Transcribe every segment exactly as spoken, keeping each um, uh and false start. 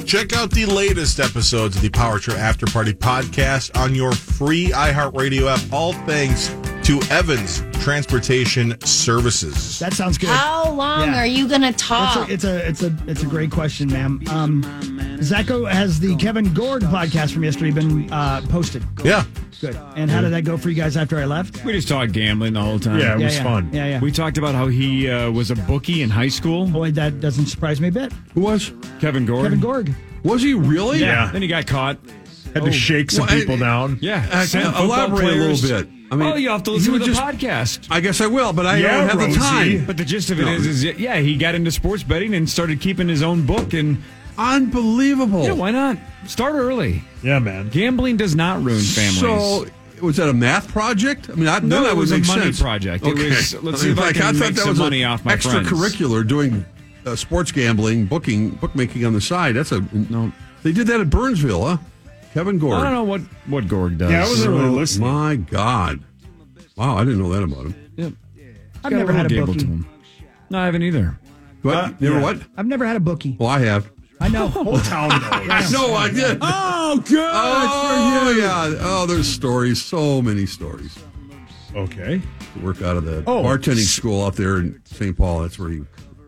Check out the latest episodes of the Power Trip After Party podcast on your free iHeartRadio app, all thanks to Evans Transportation Services. That sounds good. How long Yeah. are you going to talk? It's a, it's a it's a it's a great question, ma'am. Um, Zacho, has the Kevin Gorg podcast from yesterday been uh, posted? Yeah. Good. And how did that go for you guys after I left? We just talked gambling the whole time. Yeah, it Yeah, was yeah. fun. Yeah, yeah. We talked about how he uh, was a bookie in high school. Boy, that doesn't surprise me a bit. Who was? Kevin Gorg. Kevin Gorg. Was he really? Yeah. Then he got caught. Had to shake some Well, I- people down. Yeah. Uh, Sent football elaborate players. a little bit. I mean, oh, you have to he listen to would the just- podcast. I guess I will, but I Yeah, don't have Rosie. the time. But the gist of it No. is, is, yeah, he got into sports betting and started keeping his own book. And Unbelievable. yeah, why not? Start early. Yeah, man. Gambling does not ruin families. So, was that a math project? I mean, I, No, then that it would was a make money sense. project. It Okay. was, let's see if I Like, can thought make that some was a money off my friends. extracurricular doing uh, sports gambling, booking, bookmaking on the side. That's a no. They did that at Burnsville, huh? Kevin Gorg. I don't know what, what Gorg does. Yeah, I wasn't really listening. My God. Wow, I didn't know that about him. Yep. I've Got never had a gable bookie. to him. No, I haven't either. What? Uh, you ever yeah. what? I've never had a bookie. Well, I have. I know. Whole town knows. No, I did. Oh, good. Oh, yeah. Oh, there's stories. So many stories. Okay. To work out of the Oh. bartending school out there in Saint Paul. That's where he.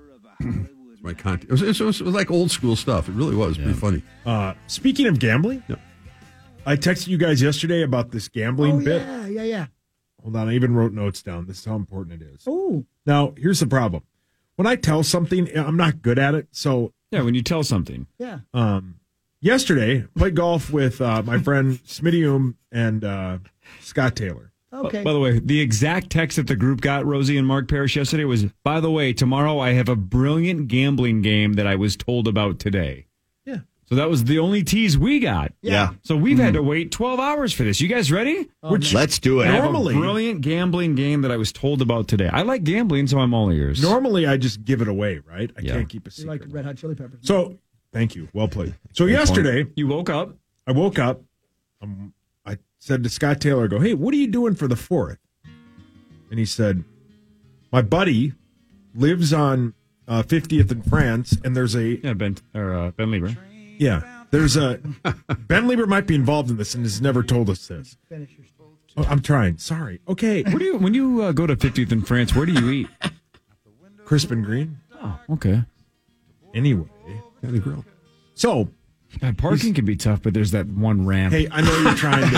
It's my content. It was, it, was, it was like old school stuff. It really was pretty funny. Uh, speaking of gambling, Yeah. I texted you guys yesterday about this gambling Oh, bit. yeah, yeah, yeah. Hold on, I even wrote notes down. This is how important it is. Oh, Now, here's the problem. When I tell something, I'm not good at it. So, Yeah, when you tell something. yeah. um, yesterday, played golf with uh, my friend Smitty Oom and uh, Scott Taylor. Okay. By the way, the exact text that the group got, Rosie and Mark Parrish, yesterday was, by the way, tomorrow I have a brilliant gambling game that I was told about today. Yeah. So that was the only tease we got. Yeah. So we've had to wait twelve hours for this. You guys ready? Which Let's do I it. have Normally- a brilliant gambling game that I was told about today. I like gambling, so I'm all ears. normally I just give it away, right? I Yeah. can't keep a You secret. like Red Hot Chili Peppers. So, thank you. Well played. So, Good yesterday, point. You woke up. I woke up. Um, I said to Scott Taylor, I go, hey, what are you doing for the fourth? And he said, my buddy lives on uh, fiftieth in France, and there's a, Yeah, Ben or uh, Ben Lieber. yeah, there's a, Ben Lieber might be involved in this and has never told us this. Finish your story. Oh, I'm trying. Sorry. Okay. Where do you when you uh, go to fiftieth in France? Where do you eat? Crisp and Green. Oh, okay. Anyway. Got a grill. So, God, parking can be tough, but there's that one ramp. hey, I know you're trying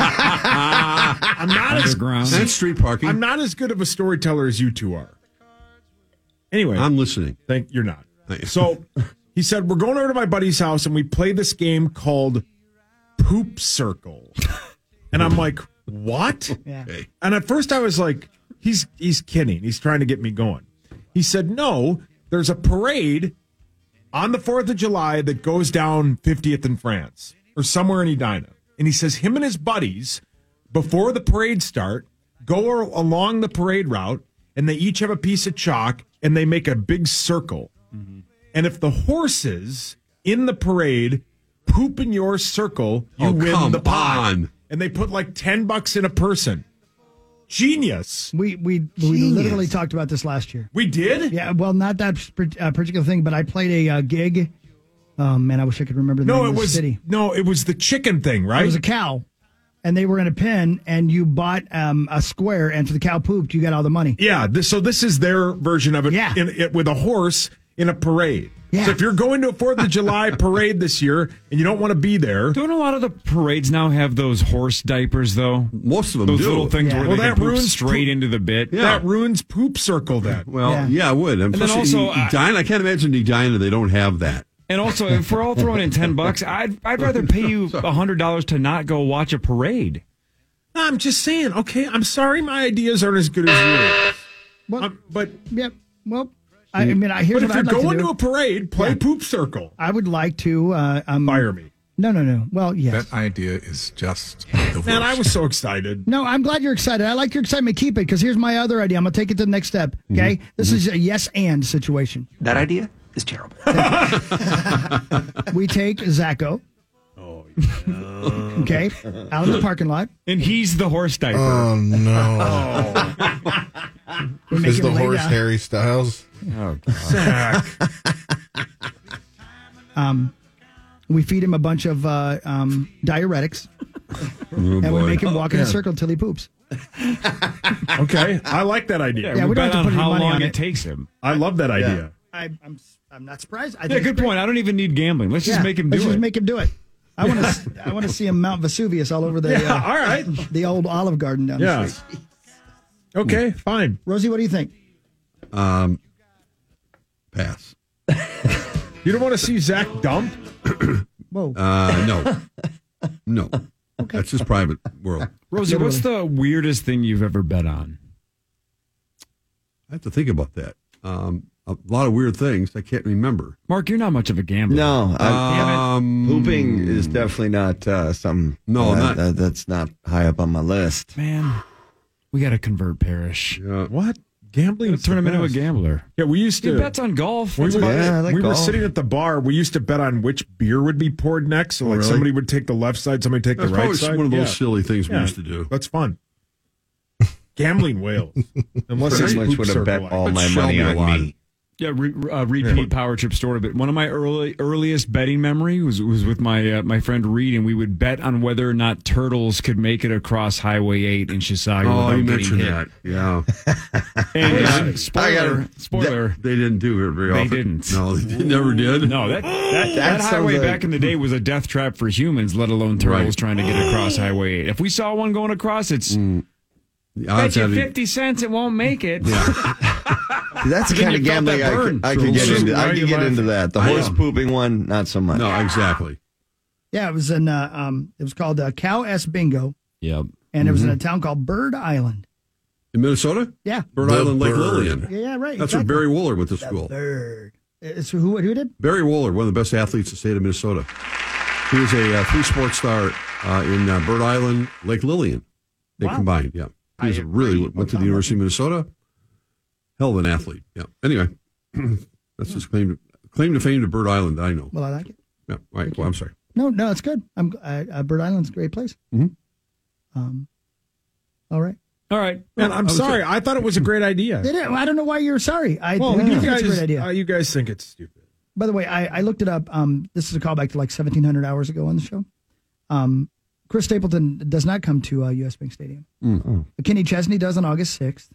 to. I'm not as Underground. That's street parking. I'm not as good of a storyteller as you two are. Anyway, I'm listening. Thank you're not. Thank you. So he said, we're going over to my buddy's house and we play this game called Poop Circle. And I'm like, what? Yeah. Okay. And at first I was like, he's he's kidding. He's trying to get me going. He said, no, there's a parade on the fourth of July that goes down fiftieth in France or somewhere in Edina. And he says him and his buddies, before the parade start, go ar- along the parade route and they each have a piece of chalk and they make a big circle. Mm-hmm. And if the horses in the parade poop in your circle, you Oh, win come the pot. on. And they put like ten bucks in a person. Genius. We we we literally talked about this last year. We did? Yeah, well, not that uh, particular thing, but I played a uh, gig. Um, man, I wish I could remember the No, name it of the was city. no, it was the chicken thing, right? It was a cow, and they were in a pen, and you bought um, a square, and if the cow pooped, you got all the money. yeah, this, so this is their version of it, Yeah. in, it with a horse in a parade. Yeah. So if you're going to a fourth of July parade this year and you don't want to be there, Don't a lot of the parades now have those horse diapers, though? Most of them Those do. little things Yeah. where Well, they that can poop ruins straight poop- into the bit. Yeah. that ruins Poop Circle then. Well, Yeah. yeah, I would. And, then plus, also, E- Edina, I can't imagine Edina, they don't have that. And also, if we're all throwing in ten bucks, I'd I'd rather pay you a hundred dollars to not go watch a parade. I'm just saying, okay, I'm sorry my ideas aren't as good as yours. Well, Um, but yep. Well, I, I mean, I here's but if what you're I'd like going to, to, do. a parade, play Yeah. Poop Circle. I would like to uh, um, Fire me. No, no, no. Well, yes. That idea is just the worst. Man, I was so excited. No, I'm glad you're excited. I like your excitement. Keep it, because here's my other idea. I'm going to take it to the next step. Okay? Mm-hmm. This is a yes and situation. That idea is terrible. We take Zacho. Oh, Okay? Out in the parking lot. And he's the horse diaper. Oh, no. We make Is him the lay horse down. Harry Styles? oh, God. Zach. Um, We feed him a bunch of uh, um, diuretics, Oh, and we boy. make him walk in Yeah. a circle till he poops. Okay, I like that idea. Yeah, we, we don't bet have to on put any how money long on it it. takes him. I love that idea. I, I'm I'm not surprised. I Yeah, think good it's great. point. I don't even need gambling. Let's just Yeah, make him let's do just it. make him do it. I want to. I want to see him Mount Vesuvius all over the Yeah, uh, all right. the old Olive Garden down Yeah. the street. Okay, fine. Rosie, what do you think? Um, pass. You don't want to see Zach dump? Whoa. Uh, no. No. That's his private world. Rosie, what's the weirdest thing you've ever bet on? I have to think about that. Um, a lot of weird things I can't remember. Mark, you're not much of a gambler. No, I, Um, pooping is definitely not uh, something. No, that, not- that- that's not high up on my list. Man, we got to convert Parrish. Yeah. What? Gambling? Gotta turn him into a gambler. Yeah, we used He to. bets on golf. We, That's were, about Yeah, I it. like we were golf. sitting at the bar. We used to bet on which beer would be poured next. So, like, really? somebody would take the left side, somebody take That's the right probably side. one of those Yeah. silly things we Yeah. used to do. That's fun. Gambling whales. Unless it's Pretty much poop would have bet circle. all But my show money me a on lot. me. Yeah, re, uh, repeat power trip story. But one of my early earliest betting memory was was with my uh, my friend Reed, and we would bet on whether or not turtles could make it across Highway eight in Chisago Oh, without you getting mentioned hit. that. Yeah. And uh, I spoiler, gotta- spoiler. They didn't do it very They often. didn't. No, they never did. No, that that, that, That highway sounds like- back in the day was a death trap for humans, let alone turtles Right. trying to get across Highway eight. If we saw one going across, it's The bet odds you have you- fifty cents it won't make it. That's the Then kind you of felt gambling that I burn. could, I could get True. into. I Right, could get you into might- that. The I horse know. pooping one, not so much. No, exactly. Yeah, it was in. Uh, um, it was called uh, Cow S Bingo, Yep. and it was in a town called Bird Island. In Minnesota? Yeah. Bird The Island, Lake Bird. Lillian. Yeah, yeah, right. That's exactly. where Barry Wooler went to The school. Bird. It's who? Who did? Barry Wooler, one of the best athletes in the state of Minnesota. He was a uh, three sports star uh, in uh, Bird Island, Lake Lillian. They Wow. combined, yeah. He was I really agree. went to the University of Minnesota. Hell of an athlete. Yeah. Anyway, that's his claim to, claim to fame to Bird Island that I know. Well, I like it. Yeah. All right. Well, I'm sorry. No, no, it's good. I'm uh, uh, Bird Island's a great place. Mhm. Um, all right. All right. Man, I'm I was sorry. saying- I thought it was a great idea. Did it? I don't know why you're sorry. I, Well, I you think guys, it's a great idea. uh, you guys think it's stupid. By the way, I, I looked it up. Um, this is a callback to like seventeen hundred hours ago on the show. Um, Chris Stapleton does not come to uh, U S Bank Stadium. Mm. Kenny Chesney does on August sixth.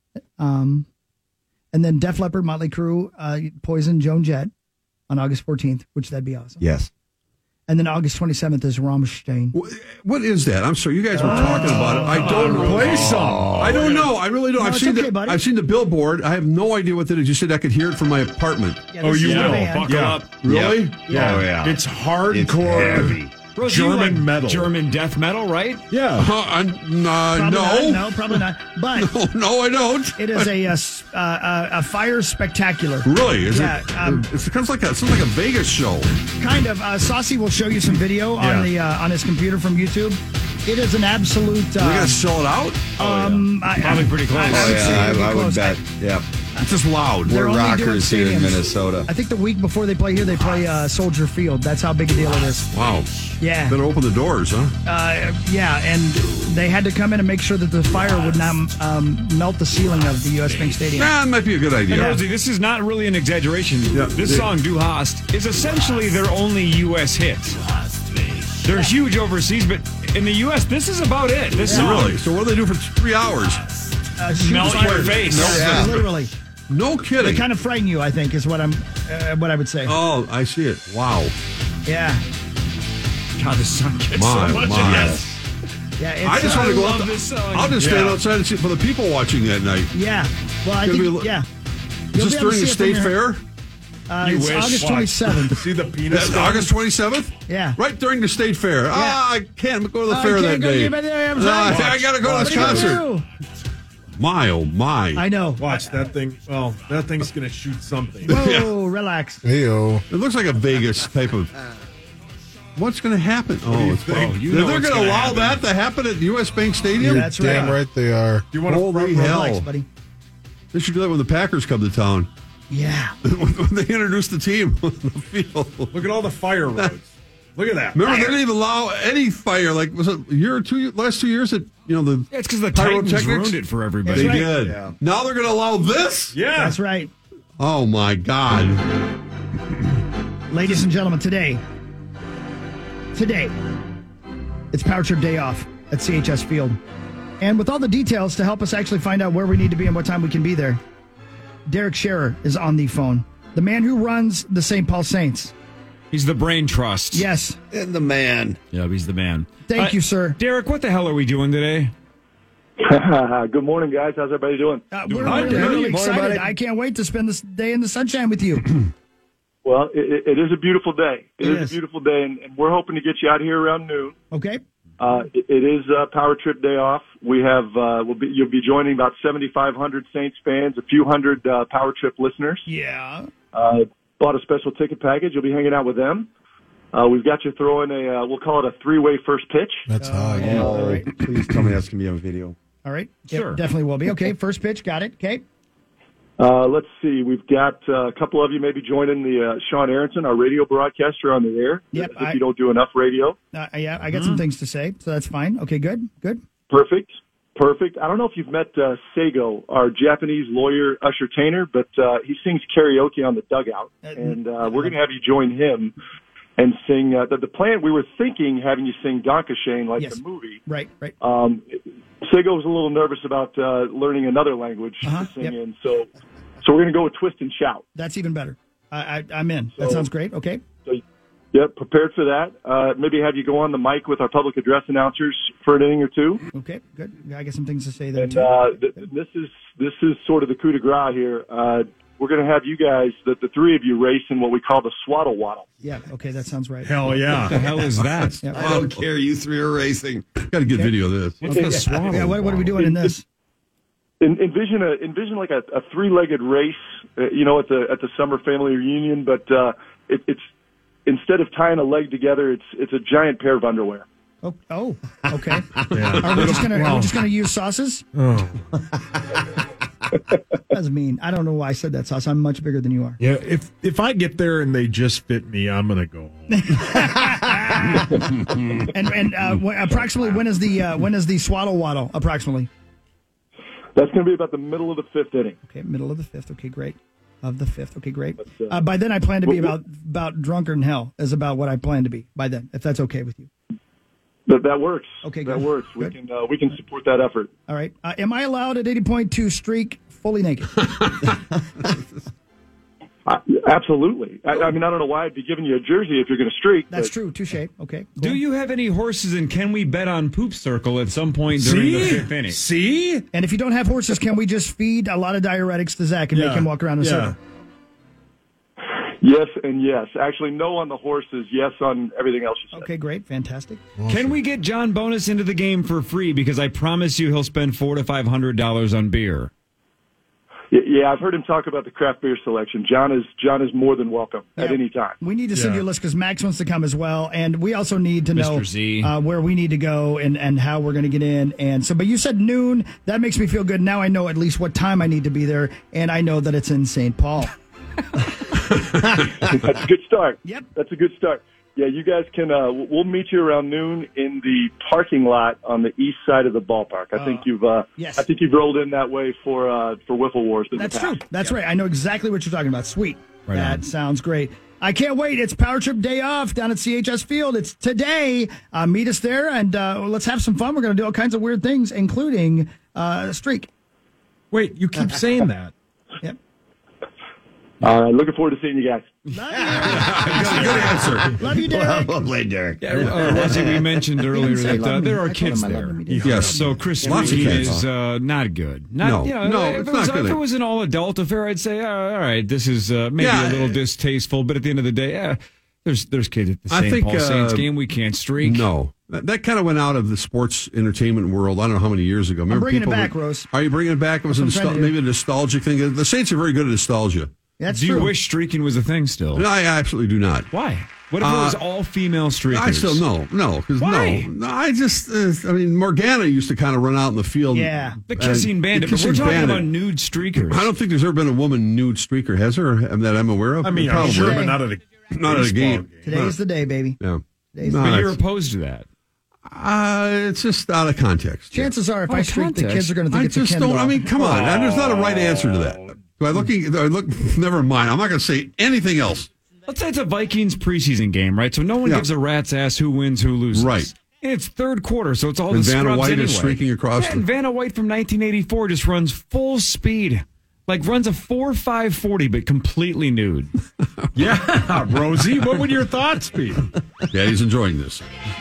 Um, and then Def Leppard, Motley Crue, uh, Poison, Joan Jett on August fourteenth, which that'd be awesome. Yes. And then August twenty-seventh is Rammstein. Wh- What is that? I'm sorry. You guys were talking about it. I don't know. Play some. I don't know. I really don't. No, I've it's seen okay, the buddy. I've seen the billboard. I have no idea what that is. You said I could hear it from my apartment. Yeah, Oh, this you is the will. band. Buckle Yeah. up. Really? Yeah. Oh, yeah. It's It's hardcore. heavy. Rosie, you German like metal. German death metal, right? Yeah. Uh, I- uh, Probably no. not. No, probably not. But no, no, I don't. it is a, uh, s- uh, uh, a fire spectacular. Really? Is Yeah, it? um, It's kind of like a, it sounds like a Vegas show. Kind of. Uh, Saucy will show you some video Yeah. on the uh, on his computer from YouTube. It is an absolute. Are we Uh, gonna sell it out? um, I, Probably I- pretty close. I, I Oh, would say yeah, it'd be I, I would close. bet. Yeah. It's just loud. They're We're only doing rockers here in stadiums. Minnesota. I think the week before they play here, they play uh, Soldier Field. That's how big a deal it is. Wow. Yeah. Better open the doors, huh? Uh, yeah, and they had to come in and make sure that the fire would not um, melt the ceiling of the U S Bank Stadium. Nah, it might be a good idea. Rosie, this is not really an exaggeration. Yeah. This song, Du hast, is essentially their only U S hit. They're huge overseas, but in the U S, this is about it. This song. Really? So what do they do for three hours? Uh, shoot Melt fire. your face. No. Yeah. Literally. No They kidding. kind of frighten you, I think, is what I'm, uh, what I would say. Oh, I see it. Wow. Yeah. God, this song gets My, so much. my. Yes. Yeah. It's, I just uh, want to go love out. this song. I'll just stand Yeah. outside and see for the people watching that night. Yeah. Well, I Gonna think, be a li- yeah. Is You'll this be able to during the see it state from your- fair? Uh, You it's wish. August Watch. twenty-seventh. See the penis. That's gun? August twenty-seventh? Yeah. Right during the state fair. Ah, I can't go to the Oh, fair you that can't go day. get there, I'm No, I, sorry. I got to go to What this are you gonna concert. do? My, oh, my. I know. Watch that thing. Well, that thing's going to shoot something. Whoa, relax. Heyo. It looks like a Vegas type of. What's going to happen? Oh, it's Oh, you know they're what's going to gonna allow happen. that to happen at U S Bank Stadium? That's Damn right. right they are. Do you want to Holy front row? hell. Relax, buddy. They should do that when the Packers come to town. Yeah. when they introduce the team on the field. Look at all the fire roads. Look at that. Remember, they didn't even allow any fire. Like, was it a year or two, last two years that, you know, the. Yeah, it's because the Titans Pyrotechnics? ruined it for everybody. They That's right. did. Yeah. Now they're going to allow this? Yeah. That's right. Oh, my God. Ladies and gentlemen, today, today. It's Power Trip Day Off at C H S Field. And with all the details to help us actually find out where we need to be and what time we can be there, Derek Scherer is on the phone. The man who runs the Saint Paul Saints. He's the brain trust. Yes. And the man. Yeah, he's the man. Thank Uh, you, sir. Derek, what the hell are we doing today? Good morning, guys. How's everybody doing? Uh, we're Hi, really, Derek. really Morning, excited. buddy. I can't wait to spend this day in the sunshine with you. Well, it, it is a beautiful day. It, It is, is. a beautiful day, and, and we're hoping to get you out here around noon. Okay? Uh, it, it is uh, Power Trip Day Off. We have uh, we'll be, you'll be joining about seventy-five hundred Saints fans, a few hundred uh, Power Trip listeners. Yeah. Uh, bought a special ticket package. You'll be hanging out with them. Uh, we've got you throwing a uh, we'll call it a three-way first pitch. That's high. yeah. Oh, all right. please tell me that's going to be on video. All right. Yep, Sure. definitely will be. Okay, first pitch. Got it. Okay. Uh, let's see. We've got uh, a couple of you maybe joining the uh, Sean Aronson, our radio broadcaster, on the air. Yep, If I- you don't do enough radio. Uh, yeah, I got some things to say, so that's fine. Okay, good. Good. Perfect. Perfect. I don't know if you've met uh, Seigo, our Japanese lawyer Usher Tainer, but uh, he sings karaoke on the dugout, Uh, and uh, we're going to have you join him and sing. Uh, the, the plan, we were thinking having you sing Donka Shane like Yes. the movie. Right, right. Um, Seigo was a little nervous about uh, learning another language Uh-huh, to sing yep. in, so so we're going to go with Twist and Shout. That's even better. I, I, I'm in. That So- sounds great. Okay. So, yep, prepared for that. Uh, maybe have you go on the mic with our public address announcers for an inning or two. Okay, good. I got some things to say there, And too. uh, th- this is this is sort of the coup de grace here. Uh, we're going to have you guys, the, the three of you, race in what we call the swaddle waddle. Yeah, okay, that sounds right. Hell What the yeah. hell is that? Yeah. I don't care. You three are racing. Got a good video of this. What's the swaddle? Yeah, what, what are we doing in this? En- envision a envision like a, a three-legged race, uh, you know, at the at the summer family reunion, but uh, it, it's instead of tying a leg together, it's it's a giant pair of underwear. Oh, oh okay. Are we just gonna are we just gonna use sauces? Oh. That's mean. I don't know why I said that, sauce. I'm much bigger than you are. Yeah, if if I get there and they just fit me, I'm going to go home. And and uh, wh- approximately when is the uh, when is the swaddle waddle? Approximately. That's going to be about the middle of the fifth inning. Okay, middle of the fifth. Okay, great. Of the fifth. Okay, great. Uh, by then, I plan to be about about drunker than hell. Is about what I plan to be by then. If that's okay with you. That that works. Okay, that good. works. We Good. can uh, we can support that effort. All right. Uh, am I allowed at eighty point two streak fully naked? Uh, absolutely. I, I mean, I don't know why I'd be giving you a jersey if you're going to streak. That's but true. Touche. Okay. Cool. Do you have any horses, and can we bet on Poop Circle at some point during the See? fifth inning? See? And if you don't have horses, can we just feed a lot of diuretics to Zach and make Yeah. him walk around in a Yeah. circle? Yes and yes. Actually, no on the horses. Yes on everything else you said. Okay, great. Fantastic. Can we get John Bonus into the game for free? Because I promise you he'll spend four to five hundred dollars on beer. Y- Yeah, I've heard him talk about the craft beer selection. John is John is more than welcome at Yeah. any time. We need to send Yeah. you a list because Max wants to come as well, and we also need to know Mister Z. Uh, where we need to go and, and how we're going to get in. And so, but you said noon. That makes me feel good. Now I know at least what time I need to be there, and I know that it's in Saint Paul. That's a good start. Yep. That's a good start. Yeah, you guys can. Uh, we'll meet you around noon in the parking lot on the east side of the ballpark. I think Uh, you've. Uh, yes. I think you've rolled in that way for uh, for Wiffle Wars. In That's the past. true. That's right. I know exactly what you're talking about. Sweet. Right that on. sounds great. I can't wait. It's Power Trip Day Off down at C H S Field. It's today. Uh, meet us there, and uh, let's have some fun. We're going to do all kinds of weird things, including uh, a streak. Wait, you keep saying that. Yep. All right, looking forward to seeing you guys. Love Good answer. you, Love you Derek. Well played, Derek. Yeah, uh, Rosie, we mentioned earlier say that love uh, me. there I are told kids him I love there. him. He didn't. Yes. So Chris Lots of Street kids. is uh, not good. Not, No, you know, no, if it's it was, not If gonna- it was an all-adult affair, I'd say, uh, all right, this is uh, maybe Yeah, a little uh, distasteful, but at the end of the day, uh, there's there's kids at the I Saint think, Paul Saints uh, game. We can't streak. No. That, that kind of went out of the sports entertainment world. I don't know how many years ago. Remember bringing it people back, were- Rose. Are you bringing it back? It was a That's what I'm nostal- trying to do. maybe a nostalgic thing. The Saints are very good at nostalgia. That's Do you true. wish streaking was a thing still? No, I absolutely do not. Why? What if it was Uh, all female streakers? I still no, no, because Why? no, no, I just, uh, I mean, Morgana used to kind of run out in the field. Yeah. The Kissing and- Bandit, the but we're Kissing talking Bandit. about nude streakers. I don't think there's ever been a woman nude streaker, has there? That I'm aware of. I mean, I'm Probably. sure, Today. but not at a, Not at a game. Today is the day, baby. Yeah. Today's No, But you're it's- opposed to that. Uh, it's just out of context. Chances are, if Oh, I streak, the context. kids are going to think I it's a just Ken don't. doll. I mean, come on. There's not a right answer to that. Do I looking? Do I look? Never mind. I'm not going to say anything else. let's say it's a Vikings preseason game, right? So no one Yeah. gives a rat's ass who wins, who loses. Right. And it's third quarter, so it's all And the Vanna scrubs White anyway. is streaking across Yeah, the- and Vanna White from nineteen eighty-four just runs full speed. Like runs a four five forty, but completely nude. Yeah, Rosie, what would your thoughts be? Yeah, he's enjoying this.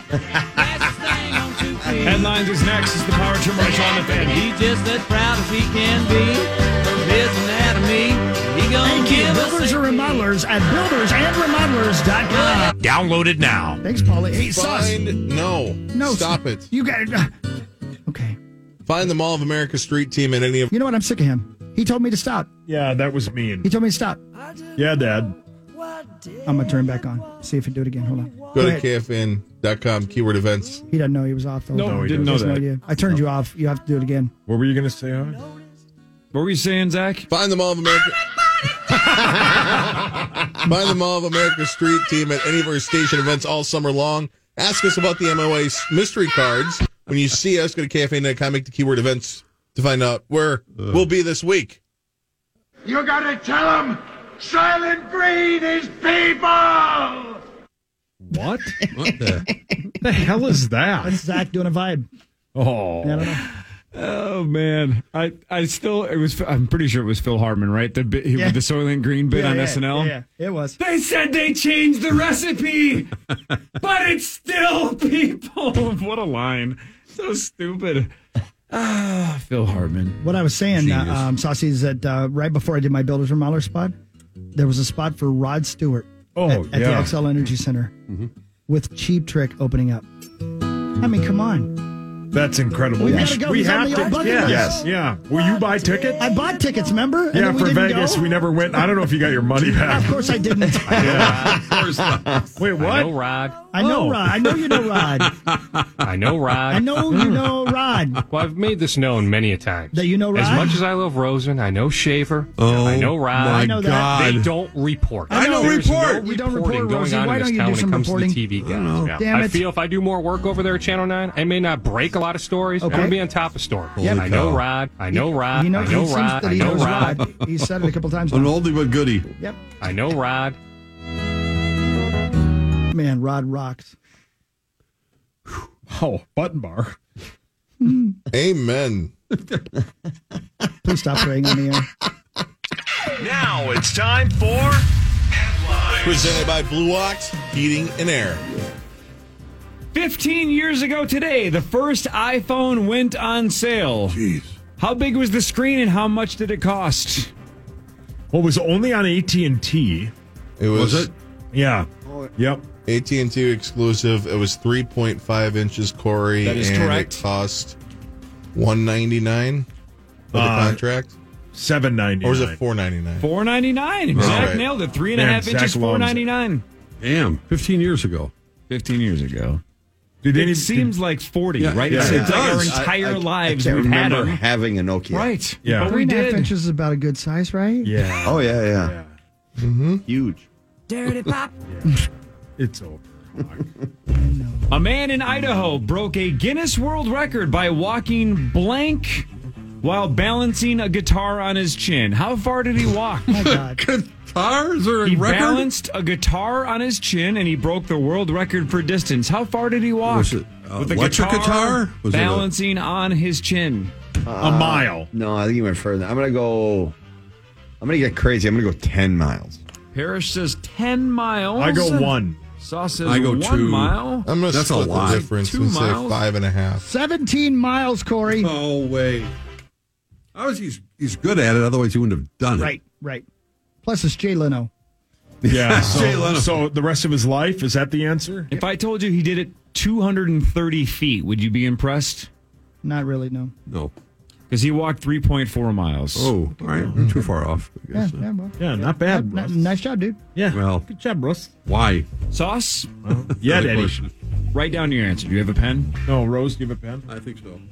Headlines is next. It's the Power Trip Marshall on the fan. He's just as proud as he can be of his anatomy. He gonna Thank you, give us Builders and Remodelers at builders and remodelers dot com. Download it now. Thanks, Paulie. Hey, Sauce. Find no, No, stop it. You got it. Uh, okay. Find the Mall of America street team at any of. You know what? I'm sick of him. He told me to stop. Yeah, that was mean. He told me to stop. Yeah, Dad. I'm going to turn back on. See if he do it again. Hold on. Go to ahead. K F N dot com, keyword events. He doesn't know he was off. The whole No, time. he didn't He know has no that. idea. I turned you off. You have to do it again. What were you going to say, huh? What were you saying, Zach? Find the Mall of America. Find the Mall of America street team at any of our station events all summer long. Ask us about the M O A mystery cards. When you see us, go to K F N dot com, make the keyword events to find out where we'll be this week. You gotta tell him Silent Breed is people! What? What the? the hell is that? That's Zach doing a vibe. Oh. I don't know. Oh man, I, I still it was I'm pretty sure it was Phil Hartman, right? The bit, he, Yeah. the Soylent Green bit Yeah, on yeah, S N L. Yeah, yeah, it was. They said they changed the recipe, but it's still people. What a line! So stupid. Ah, Phil Hartman. What I was saying, uh, Genius. um, Saucy, is that uh, right before I did my Builders Remodeler spot, there was a spot for Rod Stewart Oh, at, at the yeah. X L Energy Center with Cheap Trick opening up. I mean, come on. That's incredible. We We, gotta sh- go. we He's on have the to. old bucket Yes. list. Yeah. Will you buy tickets? I bought tickets, remember? And Yeah, then we for didn't Vegas. go? We never went. I don't know if you got your money back. Of course I didn't. Yeah. Of course not. Wait, what? I know Rod. I know Oh. Rod. I know you know Rod. I know Rod. I know you know Rod. Well, I've made this known many a time. That you know Rod? As much as I love Rosen, I know Shaver. Oh, I know Rod. my I know that. God. They don't report. I know. There's report. No You don't reporting report, going Rosie. on Why in this don't you town do when it some comes reporting? to the T V guys. Yeah. Damn I it. feel if I do more work over there at Channel nine, I may not break a lot of stories. Okay. I'm going to be on top of stories. Holy I know cow. Rod. I know Rod. You know, I he know seems Rod. that I he know knows Rod. Rod. He's said it a couple times An now. oldie but goodie. Yep. I know Rod. Man, Rod rocks. Oh, button bar. Amen. Please stop praying on the air. Now it's time for Headlines. Presented by Blue Ox Heating and Air. Fifteen years ago today, the first iPhone went on sale. Jeez. How big was the screen and how much did it cost? Well, it was only on A T and T. It was, Was it? Yeah. Yep. A T and T exclusive. It was three point five inches, Corey. That is and correct. It cost one ninety-nine for the Uh, contract. Seven ninety. Or was it four ninety-nine? Four ninety nine. Zach right. nailed it. Three and a Man, half Zach inches, loves it. four ninety nine. Damn. fifteen years ago. Fifteen years ago. Did It any? seems like forty, Yeah, right? yeah, it seems it like our does. entire I- I- lives I can't we've had remember them. having a Nokia. Right. Yeah. But we Three and a half did. inches is about a good size, right? Yeah. Oh, yeah, yeah. Yeah. Huge. Dirty pop. It's over. A man in Idaho broke a Guinness World Record by walking blank while balancing a guitar on his chin. How far did he walk? My God. Guitar? Is there a He record? balanced a guitar on his chin and he broke the world record for distance. How far did he walk? Was it, uh, With the electric guitar? Was it a- balancing on his chin. A mile. No, I think you went further. I'm going to go. I'm going to get crazy. I'm going to go ten miles. Parrish says ten miles. I go one. Saw says I go one two. mile. I'm going to That's a split lot. the difference Two and say miles? five and a half. seventeen miles, Corey. Oh, wait. I was, he's, he's good at it, otherwise he wouldn't have done it. Right, right. Plus, it's Jay Leno. Yeah. Jay So, Leno. so the rest of his life, is that the answer? If I told you he did it two hundred thirty feet, would you be impressed? Not really, no. No. Because he walked three point four miles. Oh, all right. I'm too far off. I Yeah, guess. yeah, well. Yeah, not bad. Not- Russ. nice job, dude. Yeah. Well, Good job, Russ. why? Sauce, Yeah, Another Daddy. question. write down your answer. Do you have a pen? No, Rose, do you have a pen? I think so.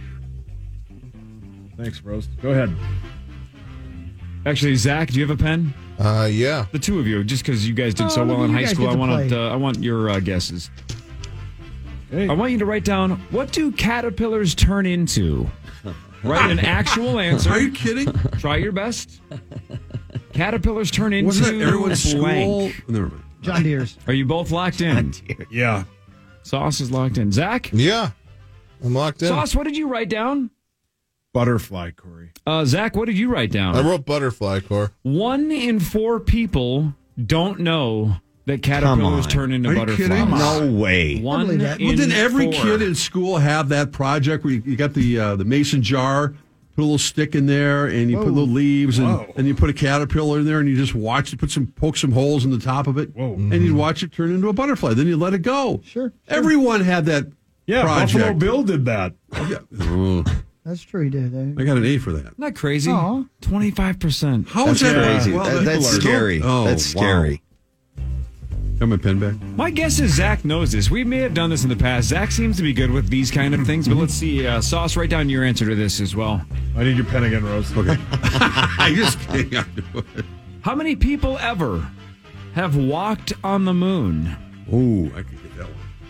Thanks, Rose. Go ahead. Actually, Zach, do you have a pen? Uh, yeah. The two of you, just because you guys did so Oh, well in you high guys school, get I to want play. uh, I want your uh, guesses. Hey. I want you to write down, what do caterpillars turn into? Write an actual answer. Are you kidding? Try your best. Caterpillars turn into Wasn't that everyone's blank. school? Never mind. John Deere's. Are you both locked in? Yeah. Sauce is locked in. Zach? Yeah. I'm locked in. Sauce, what did you write down? Butterfly, Corey. Uh, Zach, what did you write down? I wrote butterfly, Core. One in four people don't know that caterpillars on. turn into Are you butterflies. kidding? No way. One believe that. in Well, didn't every four. kid in school have that project where you, you got the uh, the mason jar, put a little stick in there, and you put little leaves, and, Whoa. and you put a caterpillar in there, and you just watch it, put some poke some holes in the top of it, Whoa. and you'd watch it turn into a butterfly. Then you let it go. Sure, sure. Everyone had that Yeah, project. Buffalo Bill did that. Yeah. Oh, That's true, he did. I got an A for that. Isn't that crazy? Aw. twenty-five percent. How is That's that crazy. Well, That- that- that's scary. Oh, That's wow. scary. Got my pen back. My guess is Zach knows this. We may have done this in the past. Zach seems to be good with these kind of things, but let's see. Uh, Sauce, write down your answer to this as well. I need your pen again, Rose. Okay. I just can't do it. How many people ever have walked on the moon? Ooh, I could get that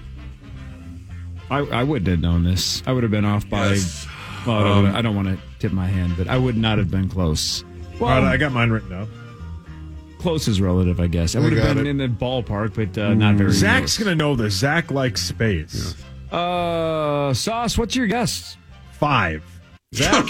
one. I, I wouldn't have known this. I would have been off by. Yes. Well, I don't, Um, I don't want to tip my hand, but I would not have been close. All Well, right, I got mine written down. close is relative, I guess. I I would have got been it. in the ballpark, but uh, not very Zach's close. going to know this. Zach likes space. Uh, Sauce, what's your guess? Five. Zach?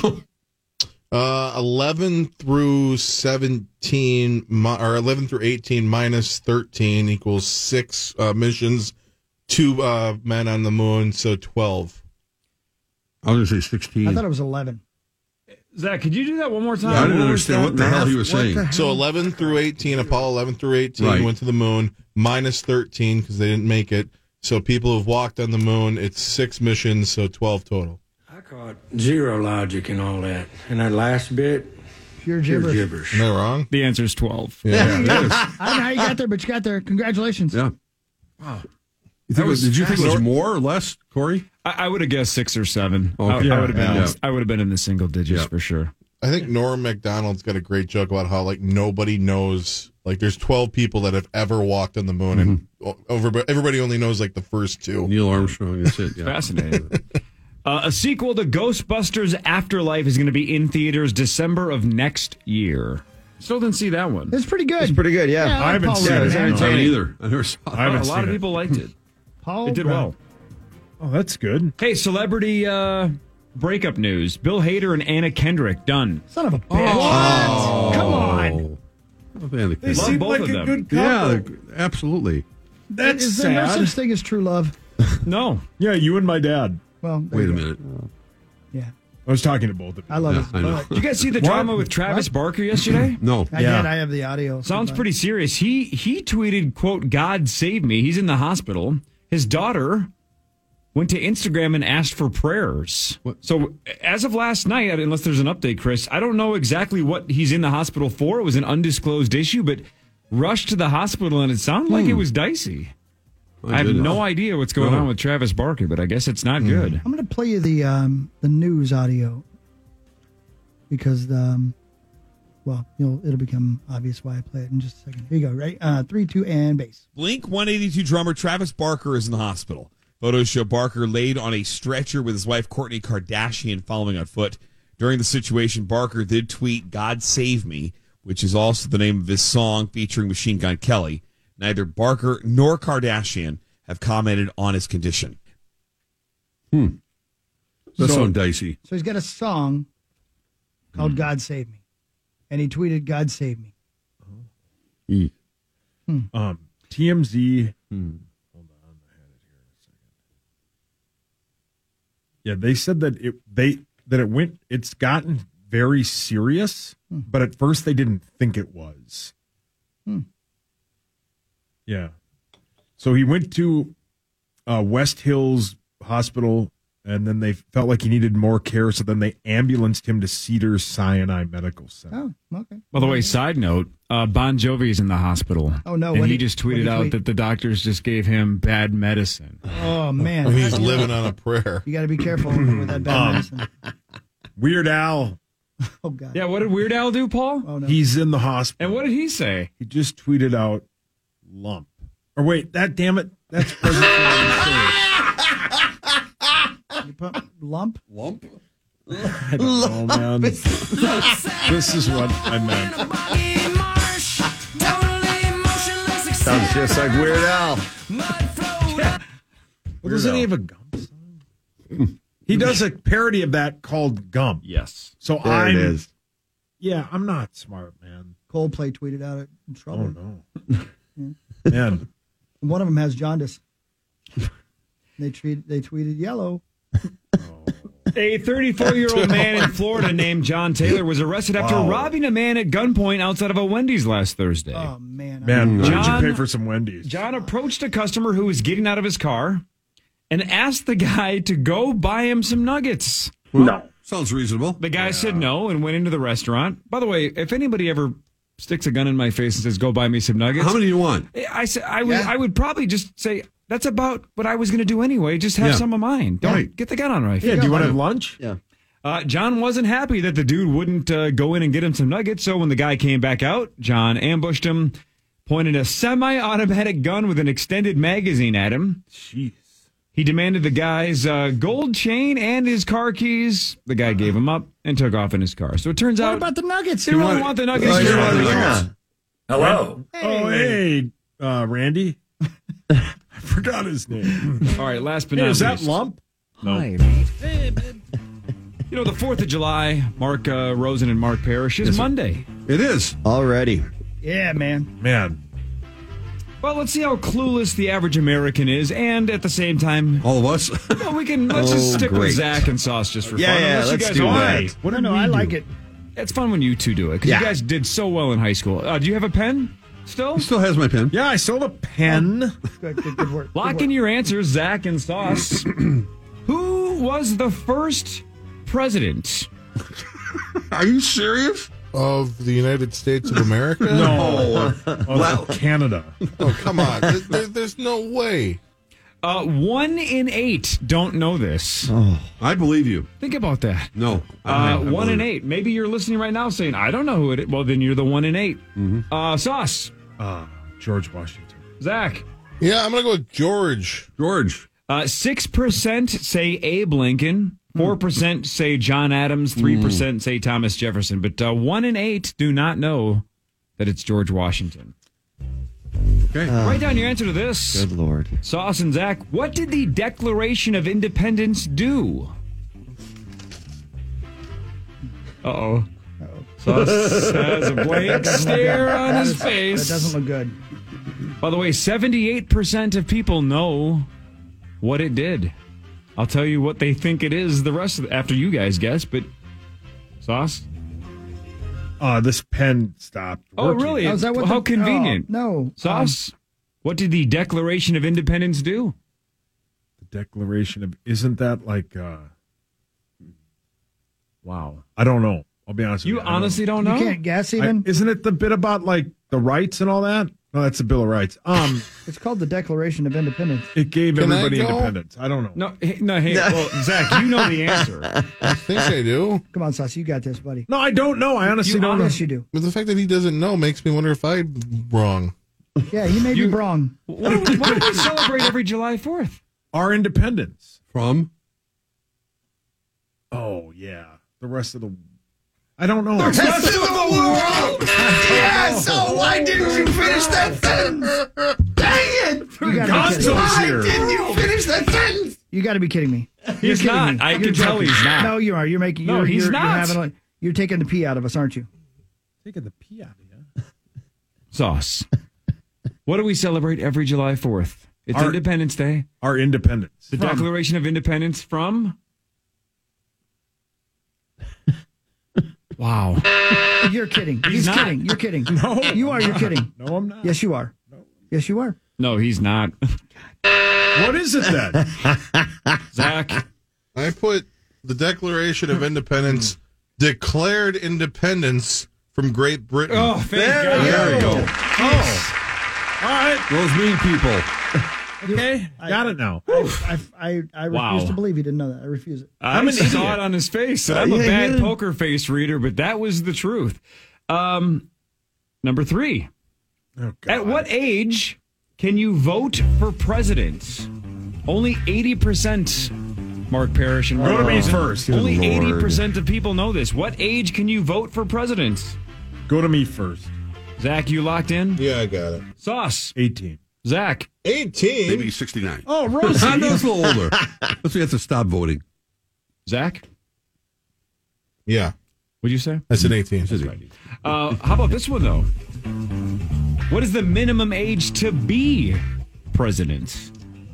Uh, eleven through seventeen, mi- or eleven through eighteen minus thirteen equals six uh, missions, two uh, men on the moon, so twelve. I was going to say sixteen. I thought it was eleven. Zach, could you do that one more time? I didn't What was understand that what the hell he math? was What saying. the hell? So eleven through eighteen, Apollo eleven through eighteen Right. went to the moon, minus thirteen because they didn't make it. So people who've walked on the moon, it's six missions, so twelve total. I caught zero logic and all that. And that last bit, Pure pure gibberish. gibberish. Am I wrong? The answer is twelve. Yeah. It is. I don't know how you got there, but you got there. Congratulations. Yeah. Wow. You think it was, did you think it was more or less, Corey? I, I would have guessed six or seven. Okay. I, I would have been. Yeah. I would have been in the single digits Yeah. for sure. I think Norm MacDonald's got a great joke about how like nobody knows, like there's twelve people that have ever walked on the moon, and o- over everybody only knows like the first two. Neil Armstrong, that's it. Yeah. Fascinating. uh, a sequel to Ghostbusters Afterlife is going to be in theaters December of next year. Still didn't see that one. It's pretty good. It's pretty good, yeah. Yeah, I haven't Paul seen Rudd, it. it's man. I haven't entertaining. either. I never saw it. I haven't a lot seen of it. people liked it. Paul It did Rudd. well. Oh, that's good. Hey, celebrity uh, breakup news. Bill Hader and Anna Kendrick, done. Son of a bitch. Oh. Come on. Oh, man, the They kids- Love seem both like of a them. good couple. yeah, they're- absolutely. That's Is there no sad. such thing as true love? No. Yeah, you and my dad. Well, there Wait a you go. minute. Yeah. I was talking to both of you. I love Yeah, it. I know. Did you guys see the drama with Travis Barker yesterday? No. I Yeah. did. I have the audio. Sounds pretty serious. He he tweeted, quote, God save me. He's in the hospital. His daughter went to Instagram and asked for prayers. What? So as of last night, unless there's an update, Chris, I don't know exactly what he's in the hospital for. It was an undisclosed issue, but rushed to the hospital and it sounded like it was dicey. My I have goodness. no idea what's going Oh. on with Travis Barker, but I guess it's not good. I'm going to play you the um, the news audio because, um, well, you'll, it'll become obvious why I play it in just a second. Here you go, right? Uh, three, two, and bass. Blink one eighty-two drummer Travis Barker is in the hospital. Photos show Barker laid on a stretcher with his wife Kourtney Kardashian following on foot. During the situation, Barker did tweet, God Save Me, which is also the name of his song featuring Machine Gun Kelly. Neither Barker nor Kardashian have commented on his condition. Hmm. That So- sounds dicey. So he's got a song called God Save Me. And he tweeted, God Save Me. Mm. Um, T M Z. Hmm. Hold on, I had it here in a second. Yeah, they said that it they that it went. It's gotten very serious, but at first they didn't think it was. Hmm. Yeah. So he went to uh, West Hills Hospital, and then they felt like he needed more care, so then they ambulanced him to Cedars Sinai Medical Center. Oh, okay. By the way, side note, uh, Bon Jovi's in the hospital. Oh, no. And What he did- just what did tweeted he out tweet? that the doctors just gave him bad medicine. Oh, man. I mean, he's living on a prayer. You got to be careful with that bad Um, medicine. Weird Al, Oh, God. Yeah, what did Weird Al do, Paul? Oh, no. he's in the hospital. And what did he say? He just tweeted out lump. Or wait, that damn it, that's President Trump. You put lump? Lump? I don't know, man. This is what I meant. Sounds just like Weird Al. Well, doesn't he have a Gump song? He does a parody of that called Gump. Yes. So There I'm. it is. Yeah, I'm not smart, man. Coldplay tweeted out it in trouble. Oh no, man. One of them has jaundice. They treat, they tweeted yellow. A thirty-four-year-old man in Florida named John Taylor was arrested after Wow. robbing a man at gunpoint outside of a Wendy's last Thursday. Oh, man. Man, why John- did you pay for some Wendy's? John approached a customer who was getting out of his car and asked the guy to go buy him some nuggets. No. Sounds reasonable. The guy said no and went into the restaurant. By the way, if anybody ever sticks a gun in my face and says, go buy me some nuggets. How many do you want? I, said, I, would, Yeah. I would probably just say, that's about what I was going to do anyway. Just have Yeah. some of mine. Don't Right. get the gun on my face. Yeah, do you want to have lunch? Yeah. Uh, John wasn't happy that the dude wouldn't uh, go in and get him some nuggets. So when the guy came back out, John ambushed him, pointed a semi-automatic gun with an extended magazine at him. Jeez. He demanded the guy's uh, gold chain and his car keys. The guy gave him up and took off in his car. So it turns What out about the nuggets? he didn't want the nuggets. Oh, He you wanted want the the nuggets. nuggets. Hello. Oh, hey, uh, Randy. I forgot his name. All right, last but Hey, not is that least. Lump? Hi. You know, the fourth of July, Mark uh, Rosen and Mark Parrish is Monday. It is. Already. Yeah, man. Man. Well, let's see how clueless the average American is, and at the same time, All of us. well, we can let's just Oh, stick with great. Zach and Sauce just for Yeah, fun. yeah, Unless you let's guys do all- that. What no, did no, we I do? like it. It's fun when you two do it because Yeah. you guys did so well in high school. Uh, do you have a pen still? He still has my pen. Yeah, I sold a pen. Good, good, good work. Lock Good in work. your answers, Zach and Sauce. Who was the first president? Are you serious? Of the United States of America? No. Oh, Canada. Oh, come on. There- there- there's no way. Uh, one in eight don't know this. I believe you. Think about that. No. I- I Uh, one believe in it. eight. Maybe you're listening right now saying, I don't know who it is. Well, then you're the one in eight. Uh, Sauce. Uh, George Washington. Zach. Yeah, I'm going to go with George. George. Uh, six percent say Abe Lincoln. four percent say John Adams. three percent say Thomas Jefferson. But uh, one in eight do not know that it's George Washington. Okay. Write down your answer to this. Good Lord. Sauce and Zach, what did the Declaration of Independence do? Uh-oh. Sauce has a blank stare on his That face. doesn't look good. By the way, seventy-eight percent of people know what it did. I'll tell you what they think it is the rest of the, after you guys guess, but Sauce? Uh, this pen stopped Oh, working. really? Oh, is that what How the- convenient. oh, no. Sauce? what did the Declaration of Independence do? The Declaration of... Isn't that like... Uh, wow. I don't know. I'll be honest with you. You I don't honestly don't know? You can't guess I- even? isn't it the bit about like the rights and all that? No, that's the Bill of Rights. Um, It's called the Declaration of Independence. it gave Can I everybody go? independence. I don't know. No, hey, no, hey, well, Zach, you know the answer. I think I do. Come on, Sauce, you got this, buddy. No, I don't know. I honestly You don't know. Yes, you do. But the fact that he doesn't know makes me wonder if I'm wrong. Yeah, he may You- be wrong. What do we, why do we celebrate every July fourth? Our independence. From? Oh yeah, the rest of the. I don't know. Rest of the world! Yes! Oh, why didn't you finish that sentence? Dang it! You gotta be kidding. Why didn't you finish that sentence? You got to be kidding me. You're He's kidding not. me. I You're can tell joking. he's not. No, you are. You're making. No, you're, he's you're, not. You're, having a, you're taking the pee out of us, aren't you? Taking the pee out of you. Sauce. What do we celebrate every July fourth? It's Our- Independence Day. Our independence. The Declaration of Independence from? Wow. You're kidding. He's He's, not. kidding. You're kidding. No, You are. You're kidding. No, I'm not. Yes, you are. Yes, you are. No, he's not. What is it then? Zach. I put the Declaration of Independence declared independence from Great Britain. Oh, thank There God. you There we go. go. Oh. All right. Those mean people. Okay. Got it now. I, I, I, I refuse Wow. to believe he didn't know that. I refuse it. I I'm an saw idiot. it on his face. And I'm a yeah, bad yeah. poker face reader, but that was the truth. Um, number three. Oh, God. At what age can you vote for president? Only eighty percent, Mark Parrish and Go to me Rosen. first. Only Good Lord. eighty percent of people know this. What age can you vote for president? Go to me first. Zach, you locked in? Yeah, I got it. Sauce. eighteen. Zach. eighteen? Maybe sixty-nine. Oh, Rosie. I know it's a little older. Let's we have to stop voting. Zach? Yeah. What'd you say? I said eighteen. That's right. Uh, how about this one, though? What is the minimum age to be president?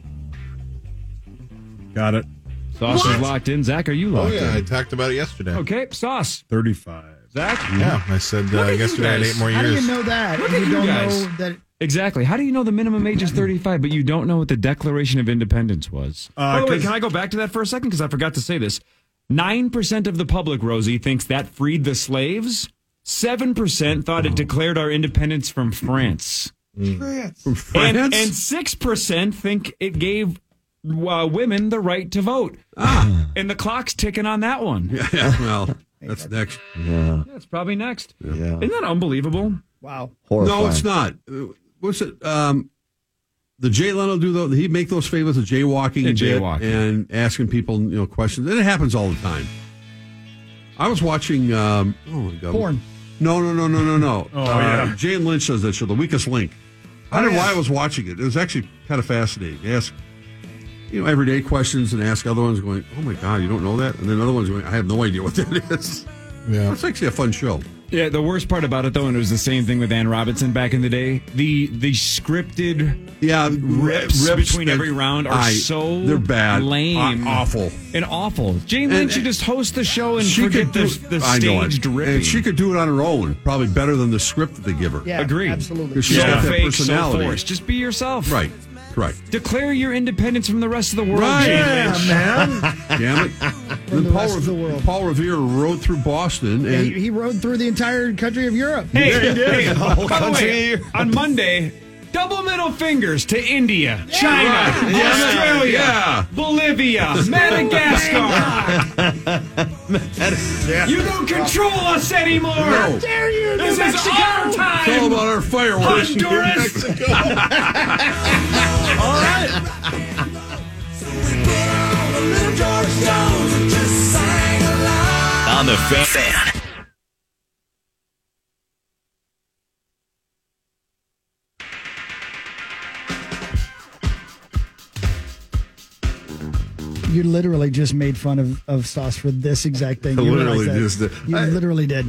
Got it. Sauce What? is locked in. Zach, are you Oh, locked yeah. I in? talked about it yesterday. Okay, Sauce. thirty-five. Zach? Yeah, I said uh, Look at you yesterday I had guys. eight more How do years. you know that? Look if at you you don't guys. know that. Exactly. How do you know the minimum age is thirty-five, but you don't know what the Declaration of Independence was? Uh, By the way, 'cause- can I go back to that for a second? Because I forgot to say this. nine percent of the public, Rosie, thinks that freed the slaves. seven percent thought it declared our independence from France. France. From France? And, and six percent think it gave uh, women the right to vote. Ah. And the clock's ticking on that one. Yeah, yeah, well, that's next. Yeah. That's probably next. Yeah. Isn't that unbelievable? Wow. Horrifying. No, it's not. Uh, What's it? Um, the Jay Leno do though? Did he make those favors of jaywalking, Yeah, and bit jaywalking. and asking people, you know, questions? And it happens all the time. I was watching. Um, oh my god, Porn. No, no, no, no, no, no. Oh, uh, yeah. Jane Lynch does that show, The Weakest Link. I don't know why I was watching it. It was actually kind of fascinating. They ask, you know, everyday questions and ask other ones going, "Oh my god, you don't know that?" And then other ones going, "I have no idea what that is." Yeah. It's actually a fun show. Yeah, the worst part about it, though, and it was the same thing with Ann Robinson back in the day, the the scripted Yeah, rips, rips between that- every round are I- so they're bad, lame, Uh, awful. and awful. Jane And- Lynch should just host the show and She forget could do the, the I know it. staged ripping. And she could do it on her own, probably better than the script that they give her. Yeah, Agreed. absolutely. Because she's so got that fake, so personality. forced. Just be yourself. Right, correct. Declare your independence from the rest of the world, Right. Jane Yeah, Lynch. man. Damn it. From the Paul, rest of the world. Paul Revere rode through Boston, Yeah, and he, he rode through the entire country of Europe. Hey, hey, whole by the way, country. on Monday, double middle fingers to India, China, Right. Yeah. Australia, Yeah. Bolivia, Madagascar. You don't control us anymore. No. Dare you, This New is Mexico? our it's all time. about our fireworks. Honduras. All right. On the fan. You literally just made fun of, of Sauce for this exact thing. I You literally realize that? just did. You I- literally did.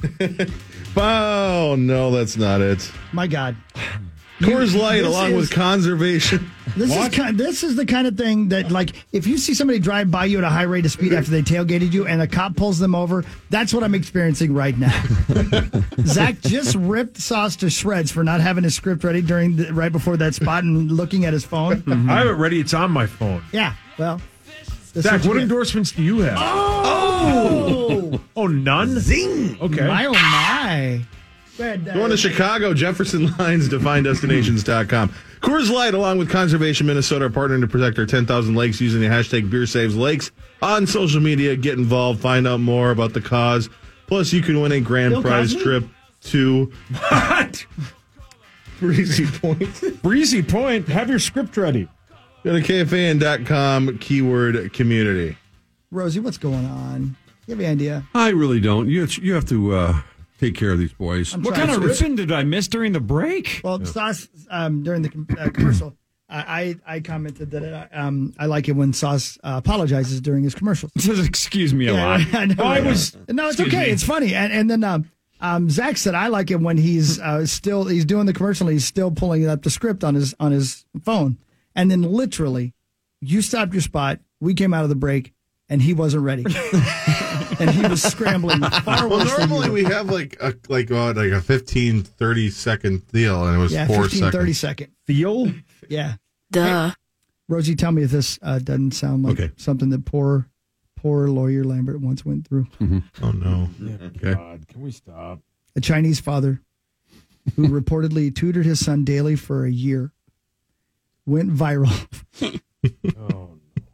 Oh, no, that's not it. My God. Coors Light, This along is- with conservation. This is kind, this is the kind of thing that, like, if you see somebody drive by you at a high rate of speed after they tailgated you and a cop pulls them over, that's what I'm experiencing right now. Zach just ripped Sauce to shreds for not having his script ready during the, right before that spot and looking at his phone. I have it ready. It's on my phone. Yeah, well. this is Zach, you what get. endorsements do you have? Oh! Oh, none? Zing! Okay. My, oh, my. Go ahead, uh, Going to Chicago, Jefferson Lines, define destinations dot com. Coors Light, along with Conservation Minnesota, are partnering to protect our ten thousand lakes using the hashtag Beer Saves Lakes on social media. Get involved, find out more about the cause. Plus, you can win a grand Bill prize Cosby? trip to What? Breezy Point. Breezy Point. Have your script ready. Go to K F A N dot com, keyword community. Rosie, what's going on? You have any idea? I really don't. You have, you have to uh, take care of these boys. I'm What trying kind of to- ripping did I miss during the break? Well, Sauce, um, during the com- uh, commercial, I, I I commented that uh, um, I like it when Sauce uh, apologizes during his commercials. Says, excuse me a lot. I know. I was- no, it's Excuse okay. me. It's funny. And and then um, um, Zach said I like it when he's uh, still he's doing the commercial and he's still pulling up the script on his on his phone. And then literally, you stopped your spot. We came out of the break, and he wasn't ready, and he was scrambling far Well, worse than normally you. we have like a like uh, like a fifteen, thirty second deal, and it was yeah, four fifteen, seconds. thirty second. Feel? Yeah. Duh. Hey, Rosie, tell me if this uh, doesn't sound like Okay. something that poor, poor lawyer Lambert once went through. Oh no! Okay. God, can we stop? A Chinese father who reportedly tutored his son daily for a year went viral. Oh,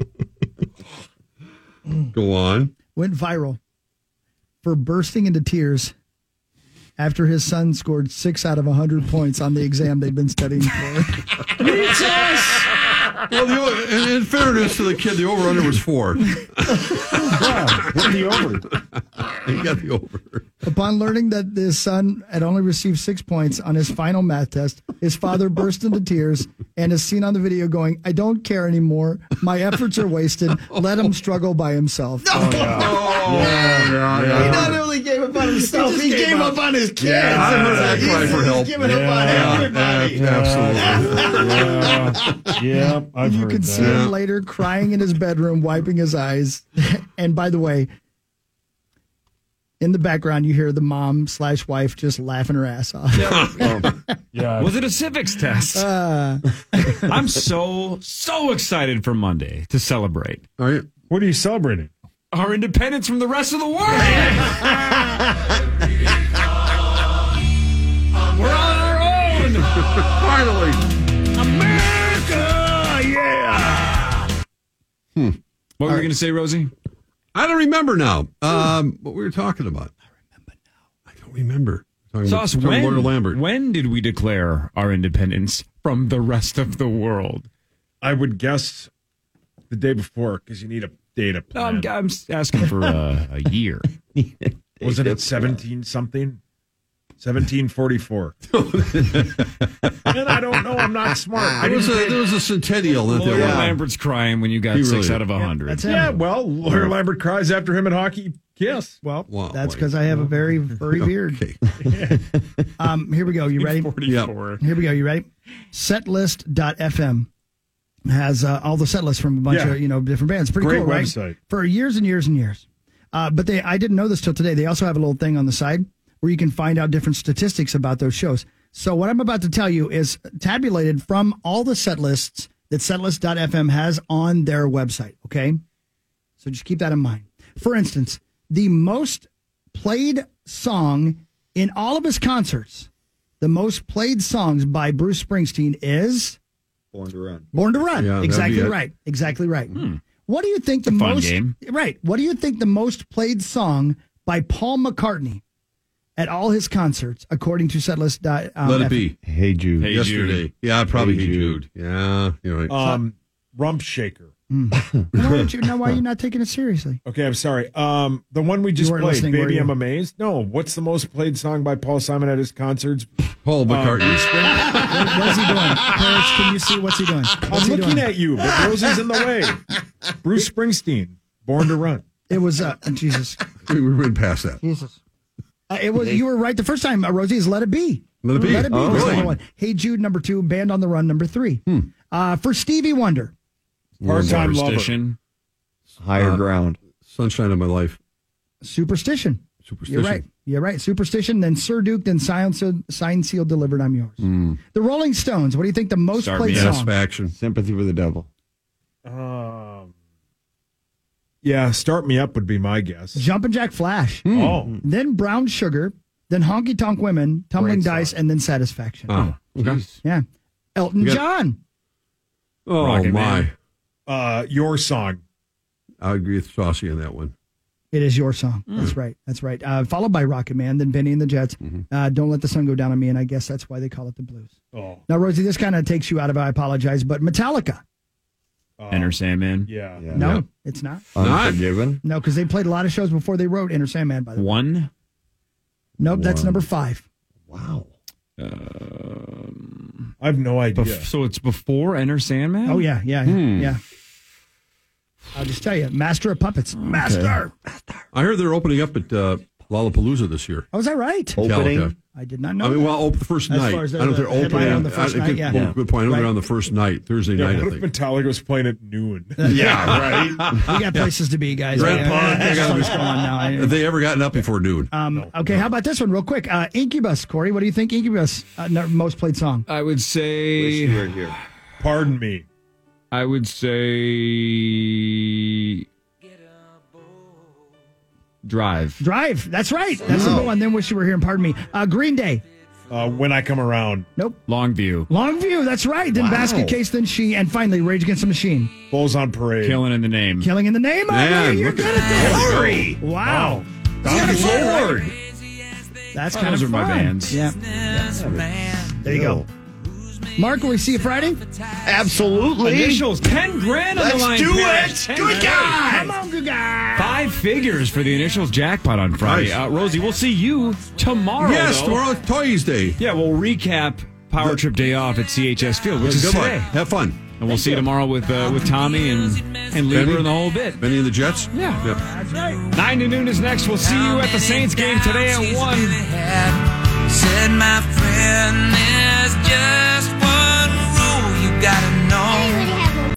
Go on. Went viral for bursting into tears after his son scored six out of a hundred points on the exam they'd been studying for. Well, the, in, in fairness to the kid, the over-under was four. yeah. What the over? You got the over. Upon learning that his son had only received six points on his final math test, his father burst into tears and is seen on the video going, "I don't care anymore. My efforts are wasted. Let him struggle by himself." No. Oh, yeah. Oh, yeah, yeah, he yeah. not only gave up on himself, he, He gave gave up. up. on his kids. Yeah, I heard that He's, cry for he's help. giving Yeah, up on everybody. Yeah, yeah, I've You heard could that. see him later crying in his bedroom, wiping his eyes. And by the way, in the background, you hear the mom slash wife just laughing her ass off. Yeah. Was it a civics test? Uh, I'm so, so excited for Monday to celebrate. Are you? What are you celebrating? Our independence from the rest of the world. We're on our own. Finally. America, yeah. Hmm. What were you going to say, Rosie? I don't remember now. Um, what we were talking about. I remember now. I don't remember. Talking Sauce, about, talking when, Lord Lambert. when did we declare our independence from the rest of the world? I would guess the day before because you need a data No, I'm, plan. I'm asking for uh, a year. Wasn't it seventeen something? seventeen forty-four. And I don't know. I'm not smart. I There was, didn't a, pay- there was a centennial. that Lawyer they were- Lambert's crying when you got He six really- out of a hundred. that's him. Yeah, well, Lawyer Lambert cries after him at hockey kiss. Well, Wow, That's wait. because I have a very furry beard. Okay. Um, here we go. You ready? forty-four. Here we go. You ready? setlist dot f m has uh, all the set lists from a bunch Yeah. of you know different bands. Pretty Great cool, right? website. For years and years and years. Uh, but they, I didn't know this till today. They also have a little thing on the side where you can find out different statistics about those shows. So what I'm about to tell you is tabulated from all the set lists that setlist dot f m has on their website. Okay, so just keep that in mind. For instance, the most played song in all of his concerts, the most played songs by Bruce Springsteen is Born to Run. Born to Run. Yeah, that'd exactly be it. right. Exactly right. What do you think the a fun most game. right? What do you think the most played song by Paul McCartney at all his concerts, according to setlist dot f m? Let it be. Hey Jude. Hey, Yesterday. Jude. Yeah, probably Hey, Hey Jude. Jude. Yeah, you're right. Um, Rump Shaker. Why don't you? Now, why are you not taking it seriously? Okay, I'm sorry. Um, the one we just weren't played, listening, were Baby you? I'm Amazed. No, what's the most played song by Paul Simon at his concerts? Paul McCartney. What, what is he doing? Parrish, can you see what's he doing? What's I'm he looking doing? at you, but Rosie's in the way. Bruce Springsteen, Born to Run. It was uh, Jesus, we went past that. Jesus. Uh, it was. You were right the first time. Uh, Rosie is Let It Be. Let It Be. Let It Be Oh, was really? number one. Hey Jude number two. Band on the Run number three. Uh, for Stevie Wonder, Part-time lover. Superstition. Higher Uh, ground. Sunshine of my life. Superstition. Superstition. You're right. You're right. Superstition. Then Sir Duke. Then Sign Seal, Sign Seal Delivered. I'm yours. Mm. The Rolling Stones. What do you think the most Start played me up. song? Satisfaction. Sympathy for the Devil. Um, yeah, Start Me Up would be my guess. Jumpin' Jack Flash. Oh, Then Brown Sugar. Then Honky Tonk Women. Tumbling Great song. Dice. And then Satisfaction. Oh, okay. Yeah. Elton You got- John. Oh, Rocket my. Man. uh, Your Song. I agree with Saucy on that one. It is your song. That's right. That's right. Uh, followed by Rocket Man, then Benny and the Jets. Uh, Don't Let the Sun Go Down on Me, and I guess that's why they call it the blues. Oh, Now, Rosie, this kind of takes you out of it. I apologize, but Metallica. uh, Enter Sandman. Yeah. Yeah. No, Yeah. it's not. Not. Unforgiven. No, because they played a lot of shows before they wrote Enter Sandman, by the way. One. Nope, that's One. number five. Wow. Um, I have no idea. bef- so it's before Enter Sandman? Oh, yeah, yeah, Hmm. yeah. I'll just tell you, Master of Puppets. Master. I heard they're opening up at uh, Lollapalooza this year. Oh, is that right? Opening. Metallica. I did not know I mean, that. well, open the first As night. far as I don't know if the they're headline opening on the first I night, think, yeah. well, good point. I know they're Right. on the first night, Thursday Yeah, night, I what if think. Metallica was playing at noon? Yeah, right. We got places to be, guys. Red Yeah, Pond, yeah, they got- what's going on now? I- Have they ever gotten up before noon? Um, okay, how about this one, real quick? Uh, Incubus, Corey. What do you think? Incubus, uh, no- most played song. I would Wish say. you were here. Pardon me. I would say. Drive. Drive. That's right. That's number one. Then wish you were here. And pardon me. Uh, Green Day. Uh, when I Come Around. Nope. Longview. Longview. That's right. Then Wow. Basket Case. Then She. And finally, Rage Against the Machine. Bulls on Parade. Killing in the name. Killing in the Name of Man, it. You're look good at at this. that. Hurry. Wow. That's kind of fun, right? That's Oh, kind those of are my fun. bands. Yeah. There you go. Mark, will we see you Friday? Absolutely. Initials, ten grand on Let's the line. do Pierce. it. ten Good grand. guy. Come on, good guy. Five figures for the initials jackpot on Friday. Nice. Uh, Rosie, we'll see you tomorrow. Yes, though. tomorrow Toys Day. Yeah, we'll recap Power Trip Day Off at C H S Field, which is Good today. luck. Have fun. And we'll see you tomorrow with uh, with Tommy and and Lieber Benny? and the whole bit. Benny and the Jets? Yeah. Yep. That's right. Nine to noon is next. We'll see you at the Saints game today at one. Said my friend.